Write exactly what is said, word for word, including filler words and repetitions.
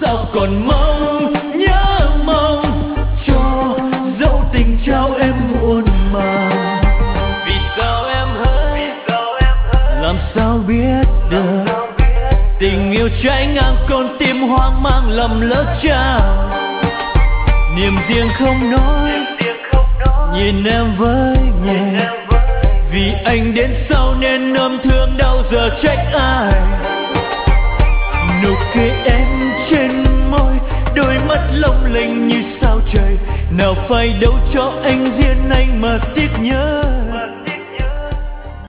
sao còn mong nhớ mong cho dẫu tình trao em muộn màng. Vì sao em hỡi, làm sao biết được tình yêu trái ngang con tim hoang mang lầm lỡ trao. Niềm riêng không nói, nhìn em với nhẹ, vì anh đến sau nên ôm thương đau giờ trách ai. Nụ cười em trên môi, đôi mắt long lanh như sao trời, nào phải đâu cho anh riêng anh mà tiếc nhớ.